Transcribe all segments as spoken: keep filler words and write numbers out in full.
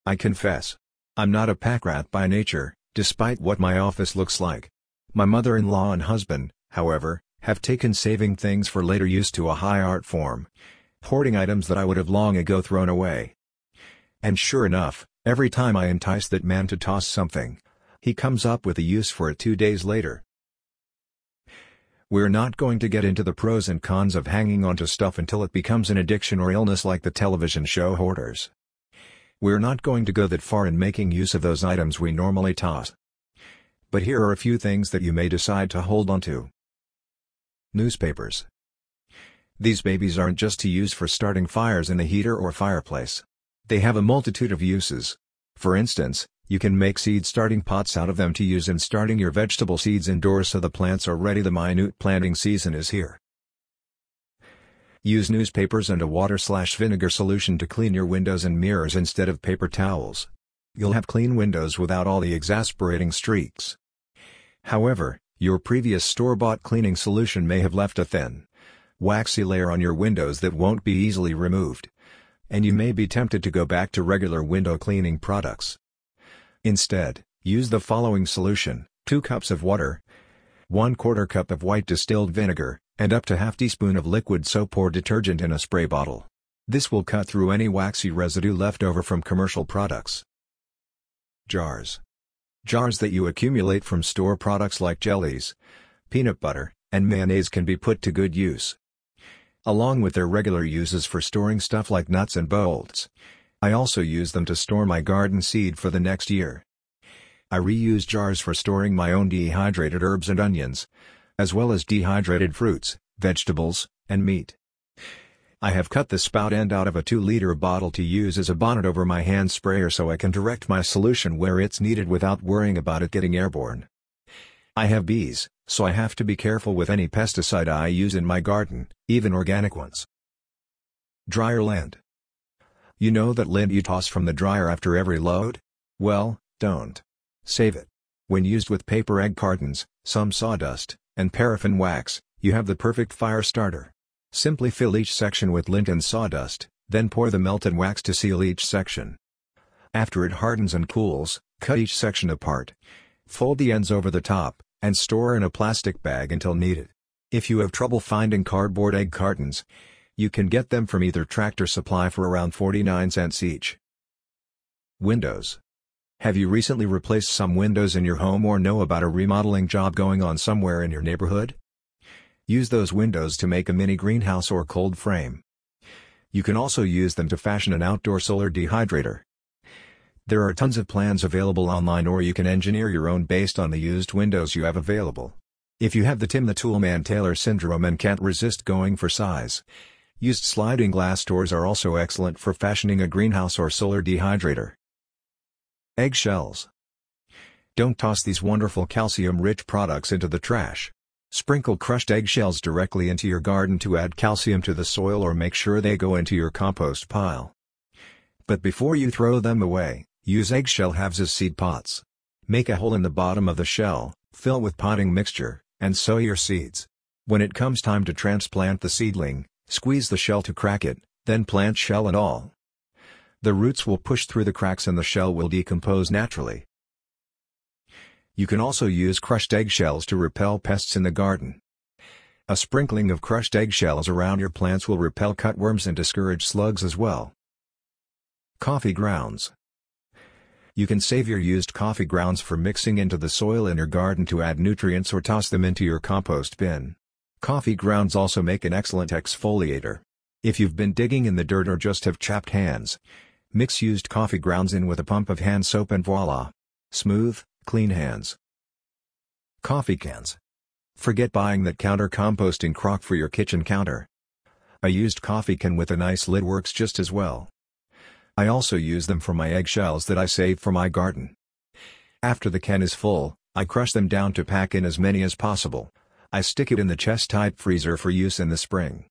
I confess. I'm not a pack rat by nature, despite what my office looks like. My mother-in-law and husband, however, have taken saving things for later use to a high art form, hoarding items that I would have long ago thrown away. And sure enough, every time I entice that man to toss something, he comes up with a use for it two days later. We're not going to get into the pros and cons of hanging onto stuff until it becomes an addiction or illness like the television show Hoarders. We're not going to go that far in making use of those items we normally toss. But here are a few things that you may decide to hold onto. Newspapers. These babies aren't just to use for starting fires in a heater or fireplace. They have a multitude of uses. For instance, you can make seed starting pots out of them to use in starting your vegetable seeds indoors so the plants are ready. The minute planting season is here. Use newspapers and a water-slash-vinegar solution to clean your windows and mirrors instead of paper towels. You'll have clean windows without all the exasperating streaks. However, your previous store-bought cleaning solution may have left a thin, waxy layer on your windows that won't be easily removed, and you may be tempted to go back to regular window cleaning products. Instead, use the following solution: two cups of water, one quarter cup of white distilled vinegar, and up to half teaspoon of liquid soap or detergent in a spray bottle. This will cut through any waxy residue left over from commercial products. Jars. Jars that you accumulate from store products like jellies, peanut butter, and mayonnaise can be put to good use. Along with their regular uses for storing stuff like nuts and bolts, I also use them to store my garden seed for the next year. I reuse jars for storing my own dehydrated herbs and onions, as well as dehydrated fruits, vegetables, and meat. I have cut the spout end out of a two liter bottle to use as a bonnet over my hand sprayer so I can direct my solution where it's needed without worrying about it getting airborne. I have bees, so I have to be careful with any pesticide I use in my garden, even organic ones. Dryer lint. You know that lint you toss from the dryer after every load? Well, don't. Save it. When used with paper egg cartons, some sawdust, and paraffin wax, you have the perfect fire starter. Simply fill each section with lint and sawdust, then pour the melted wax to seal each section. After it hardens and cools, cut each section apart. Fold the ends over the top, and store in a plastic bag until needed. If you have trouble finding cardboard egg cartons, you can get them from either Tractor Supply for around forty-nine cents each. Windows. Have you recently replaced some windows in your home or know about a remodeling job going on somewhere in your neighborhood? Use those windows to make a mini greenhouse or cold frame. You can also use them to fashion an outdoor solar dehydrator. There are tons of plans available online, or you can engineer your own based on the used windows you have available. If you have the Tim the Toolman Taylor syndrome and can't resist going for size, used sliding glass doors are also excellent for fashioning a greenhouse or solar dehydrator. Eggshells. Don't toss these wonderful calcium-rich products into the trash. Sprinkle crushed eggshells directly into your garden to add calcium to the soil, or make sure they go into your compost pile. But before you throw them away, use eggshell halves as seed pots. Make a hole in the bottom of the shell, fill with potting mixture, and sow your seeds. When it comes time to transplant the seedling, squeeze the shell to crack it, then plant shell and all. The roots will push through the cracks and the shell will decompose naturally. You can also use crushed eggshells to repel pests in the garden. A sprinkling of crushed eggshells around your plants will repel cutworms and discourage slugs as well. Coffee grounds. You can save your used coffee grounds for mixing into the soil in your garden to add nutrients, or toss them into your compost bin. Coffee grounds also make an excellent exfoliator. If you've been digging in the dirt or just have chapped hands, mix used coffee grounds in with a pump of hand soap and voila! Smooth, clean hands. Coffee cans. Forget buying that counter composting crock for your kitchen counter. A used coffee can with a nice lid works just as well. I also use them for my eggshells that I save for my garden. After the can is full, I crush them down to pack in as many as possible. I stick it in the chest-type freezer for use in the spring.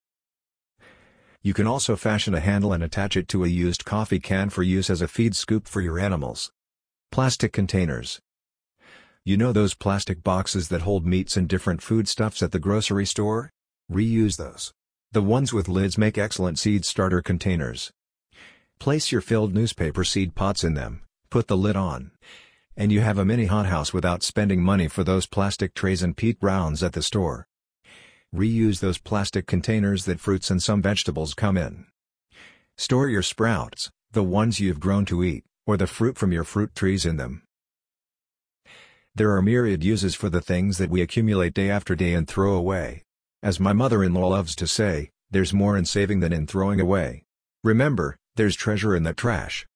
You can also fashion a handle and attach it to a used coffee can for use as a feed scoop for your animals. Plastic containers. You know those plastic boxes that hold meats and different foodstuffs at the grocery store? Reuse those. The ones with lids make excellent seed starter containers. Place your filled newspaper seed pots in them, put the lid on, and you have a mini hothouse without spending money for those plastic trays and peat browns at the store. Reuse those plastic containers that fruits and some vegetables come in. Store your sprouts, the ones you've grown to eat, or the fruit from your fruit trees in them. There are myriad uses for the things that we accumulate day after day and throw away. As my mother-in-law loves to say, there's more in saving than in throwing away. Remember, there's treasure in the trash.